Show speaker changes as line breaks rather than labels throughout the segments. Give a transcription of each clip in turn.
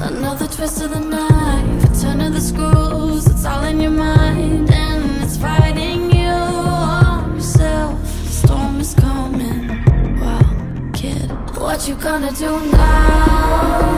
Another twist of the knife, a turn of the screws. It's all in your mind and it's fighting you on yourself. The storm is coming. Well, kid, what you gonna do now?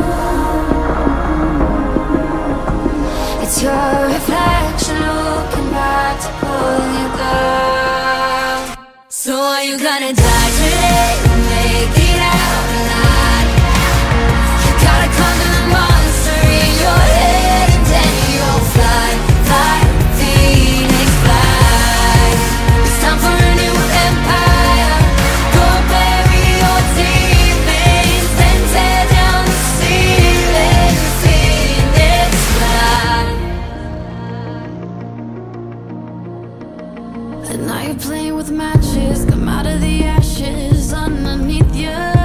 It's your reflection looking back to pull you down. So are you gonna die today or make it out alive? You gotta conquer the monster in your head and then you'll fly, fly, phoenix fly. It's time for a new empire. Go bury your demons, then tear down the ceiling. Phoenix fly. And now you're playing with matches. Come out of the ashes underneath you.